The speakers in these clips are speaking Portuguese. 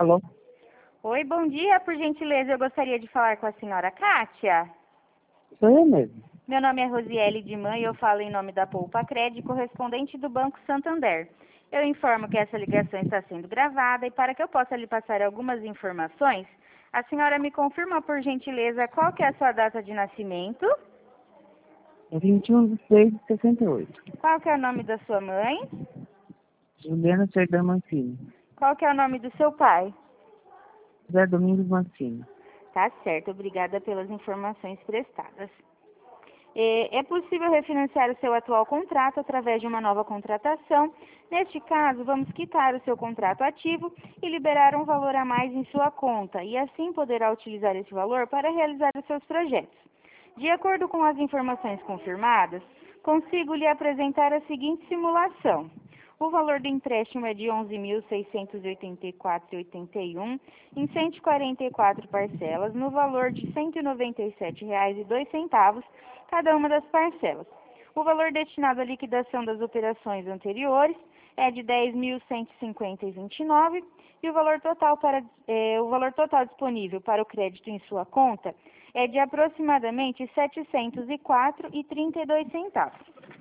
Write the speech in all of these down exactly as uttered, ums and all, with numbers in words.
Alô? Oi, bom dia. Por gentileza, eu gostaria de falar com a senhora Kátia. Sou eu mesmo. Meu nome é Rosiele de Mãe e eu falo em nome da Poupa Cred, correspondente do Banco Santander. Eu informo que essa ligação está sendo gravada e para que eu possa lhe passar algumas informações, a senhora me confirma, por gentileza, qual que é a sua data de nascimento? É vinte e um de seis de sessenta e oito. Qual que é o nome da sua mãe? Juliana Serdã Mancini. Qual que é o nome do seu pai? José Domingos Mancini. Tá certo, obrigada pelas informações prestadas. É é possível refinanciar o seu atual contrato através de uma nova contratação. Neste caso, vamos quitar o seu contrato ativo e liberar um valor a mais em sua conta, e assim poderá utilizar esse valor para realizar os seus projetos. De acordo com as informações confirmadas, consigo lhe apresentar a seguinte simulação. O valor do empréstimo é de onze mil seiscentos e oitenta e quatro reais e oitenta e um centavos em cento e quarenta e quatro parcelas, no valor de cento e noventa e sete reais e dois centavos cada uma das parcelas. O valor destinado à liquidação das operações anteriores é de dez mil cento e cinquenta reais e vinte e nove centavos e o valor total para eh, o valor total disponível para o crédito em sua conta é de aproximadamente setecentos e quatro reais e trinta e dois centavos.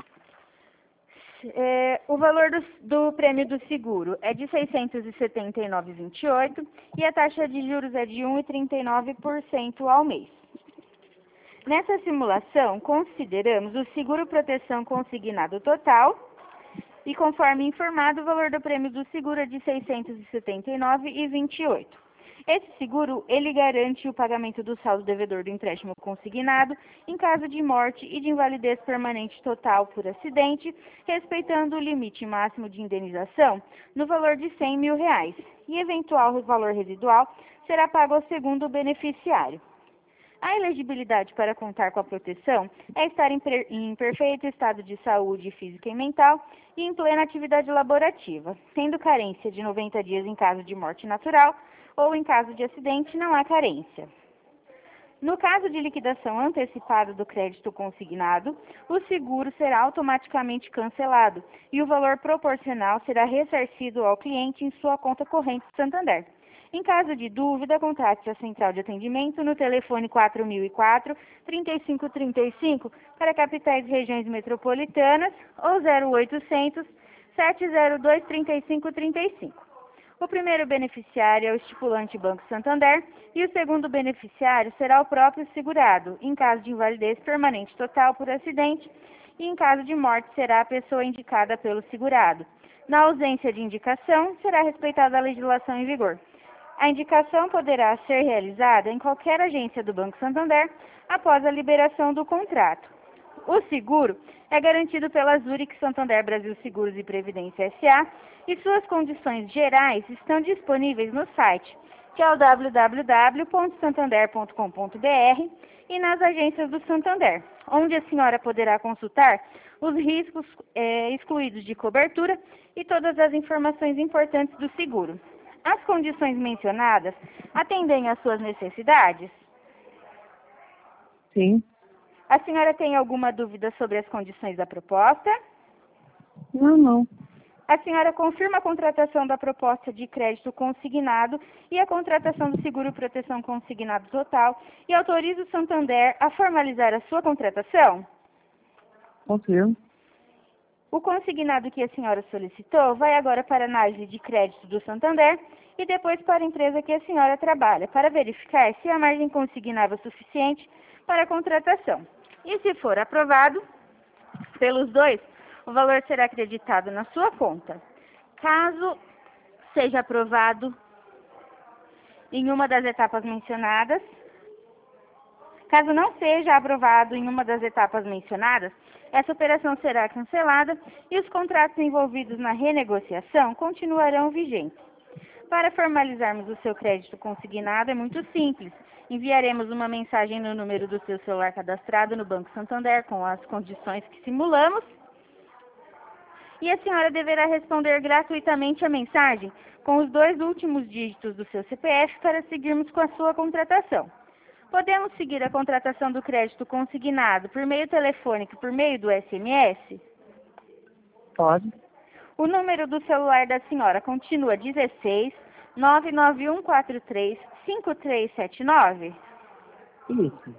É, o valor do, do prêmio do seguro é de seiscentos e setenta e nove reais e vinte e oito centavos e a taxa de juros é de um vírgula trinta e nove por cento ao mês. Nessa simulação, consideramos o seguro proteção consignado total e, conforme informado, o valor do prêmio do seguro é de seiscentos e setenta e nove reais e vinte e oito centavos. Esse seguro, ele garante o pagamento do saldo devedor do empréstimo consignado em caso de morte e de invalidez permanente total por acidente, respeitando o limite máximo de indenização no valor de cem mil reais, e eventual valor residual será pago ao segundo beneficiário. A elegibilidade para contar com a proteção é estar em, per, em perfeito estado de saúde física e mental e em plena atividade laborativa, tendo carência de noventa dias em caso de morte natural ou em caso de acidente não há carência. No caso de liquidação antecipada do crédito consignado, o seguro será automaticamente cancelado e o valor proporcional será ressarcido ao cliente em sua conta corrente Santander. Em caso de dúvida, contate a central de atendimento no telefone quatro mil e quatro, trinta e cinco trinta e cinco para capitais e regiões metropolitanas ou zero oitocentos, sete zero dois, trinta e cinco trinta e cinco. O primeiro beneficiário é o estipulante Banco Santander e o segundo beneficiário será o próprio segurado, em caso de invalidez permanente total por acidente, e em caso de morte será a pessoa indicada pelo segurado. Na ausência de indicação, será respeitada a legislação em vigor. A indicação poderá ser realizada em qualquer agência do Banco Santander após a liberação do contrato. O seguro é garantido pela Zurich Santander Brasil Seguros e Previdência S A e suas condições gerais estão disponíveis no site, que é o w w w ponto santander ponto com ponto b r, e nas agências do Santander, onde a senhora poderá consultar os riscos é, excluídos de cobertura e todas as informações importantes do seguro. As condições mencionadas atendem às suas necessidades? Sim. A senhora tem alguma dúvida sobre as condições da proposta? Não, não. A senhora confirma a contratação da proposta de crédito consignado e a contratação do seguro proteção consignado total e autoriza o Santander a formalizar a sua contratação? Confirmo. O consignado que a senhora solicitou vai agora para a análise de crédito do Santander e depois para a empresa que a senhora trabalha, para verificar se a margem consignável é suficiente para a contratação. E se for aprovado pelos dois, o valor será acreditado na sua conta. Caso seja aprovado em uma das etapas mencionadas, caso não seja aprovado em uma das etapas mencionadas, essa operação será cancelada e os contratos envolvidos na renegociação continuarão vigentes. Para formalizarmos o seu crédito consignado é muito simples. Enviaremos uma mensagem no número do seu celular cadastrado no Banco Santander com as condições que simulamos. E a senhora deverá responder gratuitamente a mensagem com os dois últimos dígitos do seu C P F para seguirmos com a sua contratação. Podemos seguir a contratação do crédito consignado por meio telefônico e por meio do S M S? Pode. O número do celular da senhora continua dezesseis, nove nove um quatro três cinco três sete nove? Isso.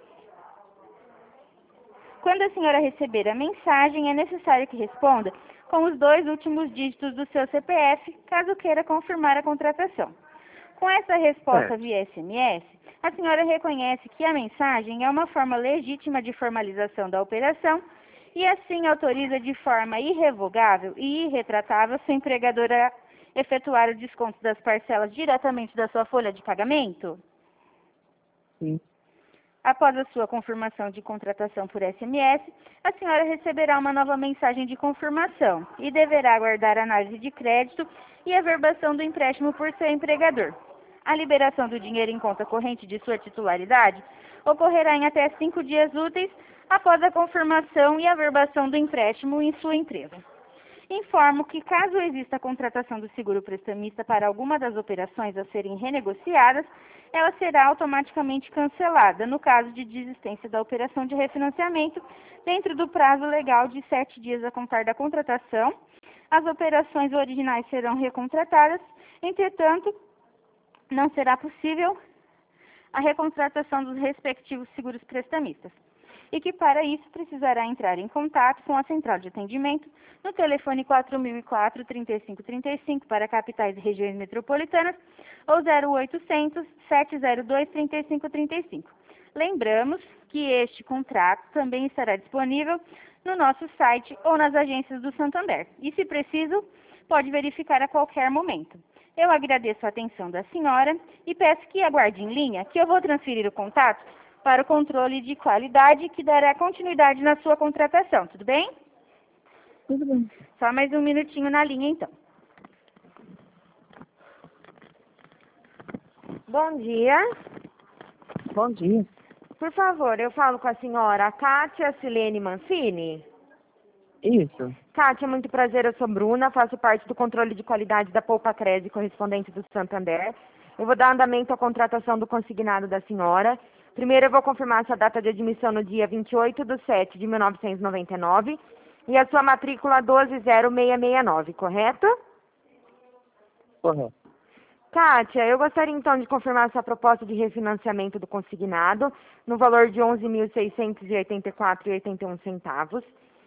Quando a senhora receber a mensagem, é necessário que responda com os dois últimos dígitos do seu C P F, caso queira confirmar a contratação. Com essa resposta Certo. via S M S, a senhora reconhece que a mensagem é uma forma legítima de formalização da operação e assim autoriza de forma irrevogável e irretratável sua empregadora a efetuar o desconto das parcelas diretamente da sua folha de pagamento? Sim. Após a sua confirmação de contratação por S M S, a senhora receberá uma nova mensagem de confirmação e deverá aguardar a análise de crédito e a verbação do empréstimo por seu empregador. A liberação do dinheiro em conta corrente de sua titularidade ocorrerá em até cinco dias úteis após a confirmação e a verbação do empréstimo em sua empresa. Informo que, caso exista a contratação do seguro prestamista para alguma das operações a serem renegociadas, ela será automaticamente cancelada, no caso de desistência da operação de refinanciamento, dentro do prazo legal de sete dias a contar da contratação. As operações originais serão recontratadas, entretanto, não será possível a recontratação dos respectivos seguros prestamistas, e que para isso precisará entrar em contato com a central de atendimento no telefone quatro mil e quatro, trinta e cinco trinta e cinco para capitais e regiões metropolitanas ou zero oitocentos, sete zero dois, trinta e cinco trinta e cinco. Lembramos que este contrato também estará disponível no nosso site ou nas agências do Santander e, se preciso, pode verificar a qualquer momento. Eu agradeço a atenção da senhora e peço que aguarde em linha, que eu vou transferir o contato para o controle de qualidade, que dará continuidade na sua contratação, tudo bem? Tudo bem. Só mais um minutinho na linha, então. Bom dia. Bom dia. Por favor, eu falo com a senhora Kátia Silene Mancini. Isso. Kátia, muito prazer, eu sou Bruna, faço parte do controle de qualidade da Poupa Crédito correspondente do Santander. Eu vou dar andamento à contratação do consignado da senhora. Primeiro eu vou confirmar sua data de admissão no dia vinte e oito de setembro de mil novecentos e noventa e nove e a sua matrícula doze zero seis seis nove, correto? Correto. Kátia, eu gostaria então de confirmar sua proposta de refinanciamento do consignado no valor de onze mil seiscentos e oitenta e quatro reais e oitenta e um centavos.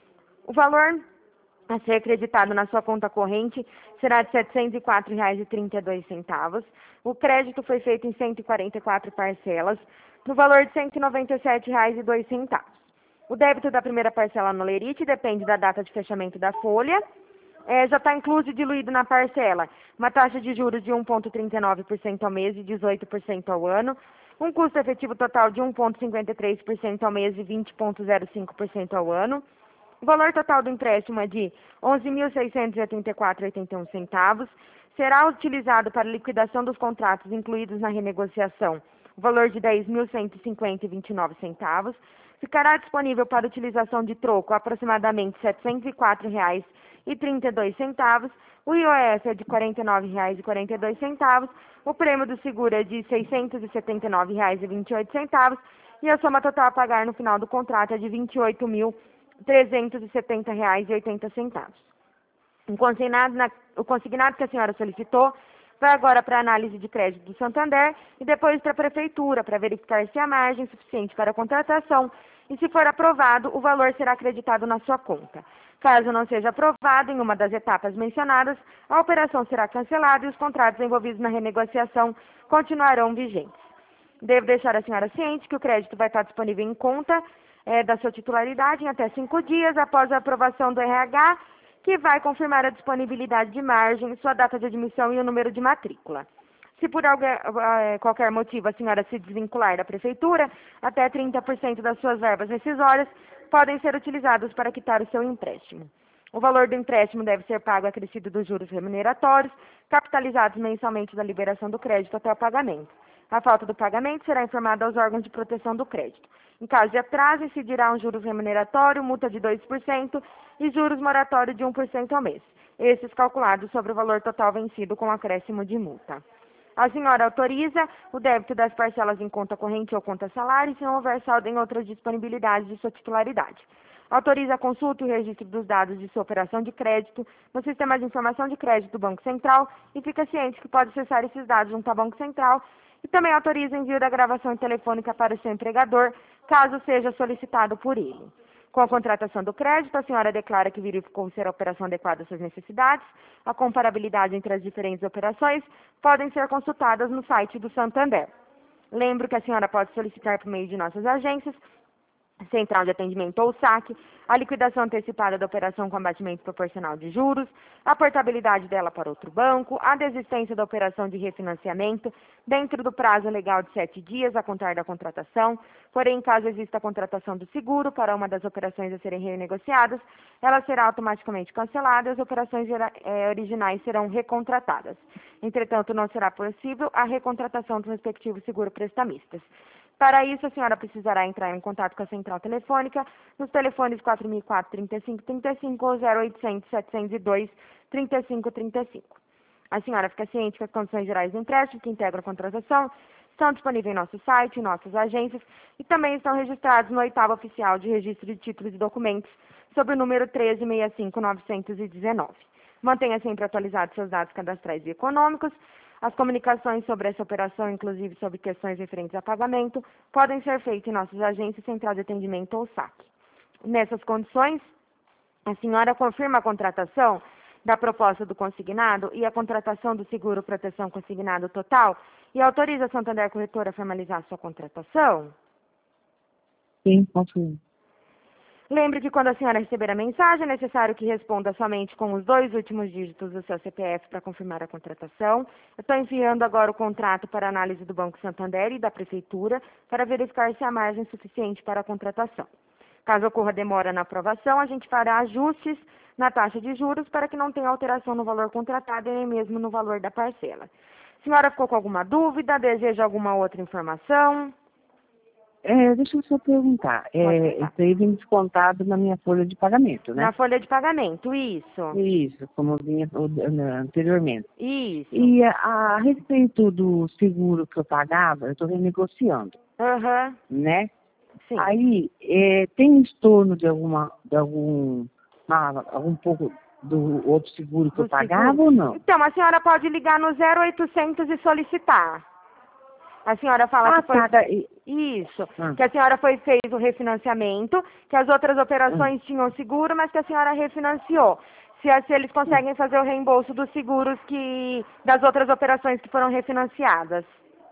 O valor a ser acreditado na sua conta corrente será de setecentos e quatro reais e trinta e dois centavos. O crédito foi feito em cento e quarenta e quatro parcelas, no valor de cento e noventa e sete reais e dois centavos. O débito da primeira parcela no lerite depende da data de fechamento da folha. É, já está incluso e diluído na parcela uma taxa de juros de um vírgula trinta e nove por cento ao mês e dezoito por cento ao ano, um custo efetivo total de um vírgula cinquenta e três por cento ao mês e vinte vírgula zero cinco por cento ao ano. O valor total do empréstimo é de onze mil seiscentos e oitenta e quatro reais e oitenta e um centavos. Será utilizado para liquidação dos contratos incluídos na renegociação o valor de dez mil cento e cinquenta reais e vinte e nove centavos. Ficará disponível para utilização de troco aproximadamente setecentos e quatro reais e trinta e dois centavos. O I O F é de quarenta e nove reais e quarenta e dois centavos. O prêmio do seguro é de seiscentos e setenta e nove reais e vinte e oito centavos. E a soma total a pagar no final do contrato é de vinte e oito mil trezentos e setenta reais e oitenta centavos. O consignado, na, o consignado que a senhora solicitou vai agora para a análise de crédito do Santander e depois para a Prefeitura, para verificar se há margem suficiente para a contratação e, se for aprovado, o valor será acreditado na sua conta. Caso não seja aprovado em uma das etapas mencionadas, a operação será cancelada e os contratos envolvidos na renegociação continuarão vigentes. Devo deixar a senhora ciente que o crédito vai estar disponível em conta é, da sua titularidade em até cinco dias após a aprovação do R H, que vai confirmar a disponibilidade de margem, sua data de admissão e o número de matrícula. Se por algum, qualquer motivo a senhora se desvincular da Prefeitura, até trinta por cento das suas verbas rescisórias podem ser utilizadas para quitar o seu empréstimo. O valor do empréstimo deve ser pago acrescido dos juros remuneratórios, capitalizados mensalmente da liberação do crédito até o pagamento. A falta do pagamento será informada aos órgãos de proteção do crédito. Em caso de atraso, incidirá um juros remuneratório, multa de dois por cento e juros moratório de um por cento ao mês. Esses calculados sobre o valor total vencido com acréscimo de multa. A senhora autoriza o débito das parcelas em conta corrente ou conta salário se não houver saldo em outras disponibilidades de sua titularidade. Autoriza a consulta e o registro dos dados de sua operação de crédito no Sistema de Informação de Crédito do Banco Central e fica ciente que pode acessar esses dados junto ao Banco Central e também autoriza o envio da gravação telefônica para o seu empregador, caso seja solicitado por ele. Com a contratação do crédito, a senhora declara que verificou ser a operação adequada às suas necessidades. A comparabilidade entre as diferentes operações podem ser consultadas no site do Santander. Lembro que a senhora pode solicitar por meio de nossas agências, Central de Atendimento ou saque, a liquidação antecipada da operação com abatimento proporcional de juros, a portabilidade dela para outro banco, a desistência da operação de refinanciamento dentro do prazo legal de sete dias a contar da contratação, porém, caso exista a contratação do seguro para uma das operações a serem renegociadas, ela será automaticamente cancelada e as operações eh, originais serão recontratadas. Entretanto, não será possível a recontratação dos respectivos seguro-prestamistas. Para isso, a senhora precisará entrar em contato com a central telefônica nos telefones quatro mil e quatro, trinta e cinco, trinta e cinco ou zero oitocentos, setecentos e dois, trinta e cinco, trinta e cinco. A senhora fica ciente que as condições gerais do empréstimo que integram a contratação estão disponíveis em nosso site, em nossas agências e também estão registrados no oitavo oficial de registro de títulos e documentos sob o número treze mil sessenta e cinco, novecentos e dezenove. Mantenha sempre atualizados seus dados cadastrais e econômicos. As comunicações sobre essa operação, inclusive sobre questões referentes a pagamento, podem ser feitas em nossas agências, Central de Atendimento ou saque. Nessas condições, a senhora confirma a contratação da proposta do consignado e a contratação do seguro proteção consignado total e autoriza a Santander Corretora a formalizar a sua contratação? Sim, confirmo. Lembre que quando a senhora receber a mensagem, é necessário que responda somente com os dois últimos dígitos do seu C P F para confirmar a contratação. Eu estou enviando agora o contrato para análise do Banco Santander e da Prefeitura para verificar se há margem suficiente para a contratação. Caso ocorra demora na aprovação, a gente fará ajustes na taxa de juros para que não tenha alteração no valor contratado e nem mesmo no valor da parcela. A senhora ficou com alguma dúvida? Deseja alguma outra informação? É, deixa eu só perguntar. É, isso aí vem descontado na minha folha de pagamento, né? Na folha de pagamento, isso. Isso, como vinha anteriormente. Isso. E a, a respeito do seguro que eu pagava, eu estou renegociando, Aham. né? Sim. Aí, é, tem estorno de alguma, de algum, uma, algum pouco do outro seguro que Do eu pagava seguro? ou não? Então, a senhora pode ligar no zero oitocentos e solicitar. A senhora fala Ah, que foi... tá, tá. E- Isso, Ah. que a senhora foi fez o refinanciamento, que as outras operações tinham seguro, mas que a senhora refinanciou. Se, a- se eles conseguem fazer o reembolso dos seguros que das outras operações que foram refinanciadas.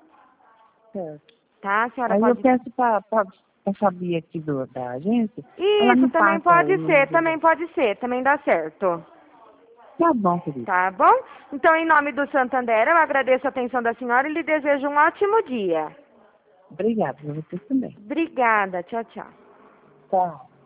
Certo. Tá? A senhora Aí pode... eu peço para a Fabi aqui do, da agência, ela Isso, me também passa pode o número ser, do- também pode ser, também dá certo. Tá bom, querido. Tá bom? Então, em nome do Santander, eu agradeço a atenção da senhora e lhe desejo um ótimo dia. Obrigada, pra você também. Obrigada. Tchau, tchau. Tchau.